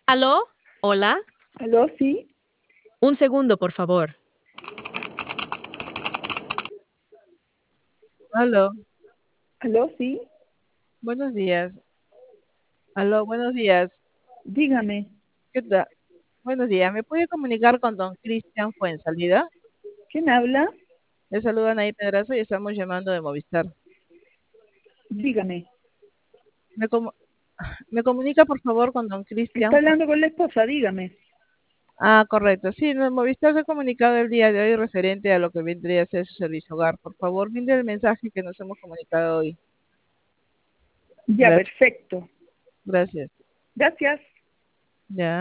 ¿Aló? Hola. ¿Aló? Sí. Un segundo, por favor. Aló, ¿Aló? Sí. buenos días. Aló, buenos días. Dígame. ¿Qué tal? Buenos días. ¿Me puede comunicar con don Cristian Fuensalida? ¿Quién habla? Le saludan ahí Pedraza y estamos llamando de Movistar. Dígame. ¿Me, comu- ¿Me comunica por favor con don Está Cristian? hablando con la esposa, dígame. Ah, correcto. Sí, Movistar se ha comunicado el día de hoy referente a lo que vendría a ser su servicio hogar. Por favor, mire el mensaje que nos hemos comunicado hoy. Ya, Gracias. perfecto. Gracias. Gracias. Ya.